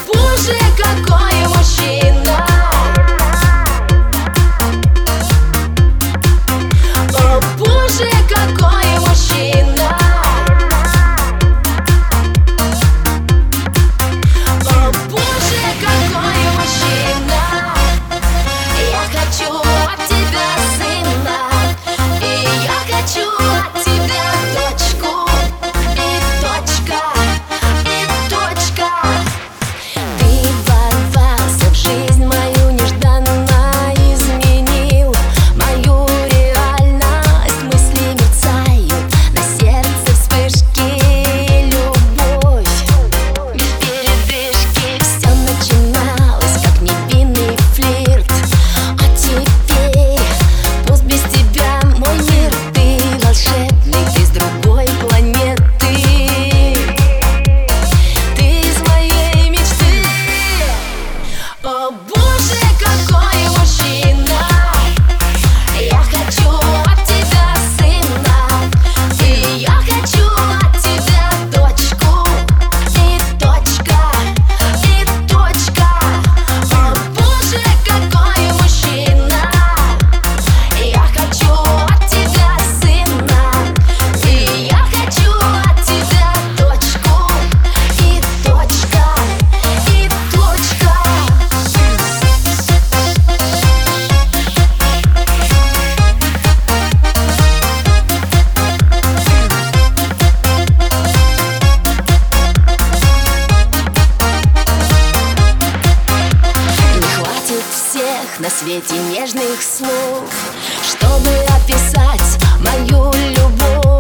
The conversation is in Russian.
боже, какой мужчина! О, боже, какой мужчина! О, боже, какой мужчина! Я хочу от тебя сына, и я хочу от тебя дочку, и точка, и точка. Ты ворвался в жизнь мою нежданно, изменил мою реальность. Мысли мерцают, на сердце вспышки, любовь. Без передышки все начиналось, как невинный флирт. А теперь, пусть без тебя мой мир, ты волшебный, ты с другой планеты. Ты из моей мечты. О, боже, какой мужчина! Я хочу от тебя сына, и я хочу от тебя дочку, и точка, и точка. О, боже, какой мужчина! Я хочу от тебя сына, и я хочу от тебя дочку, и точка, и точка. Не хватит всех на свете нежных слов, чтобы описать мою любовь.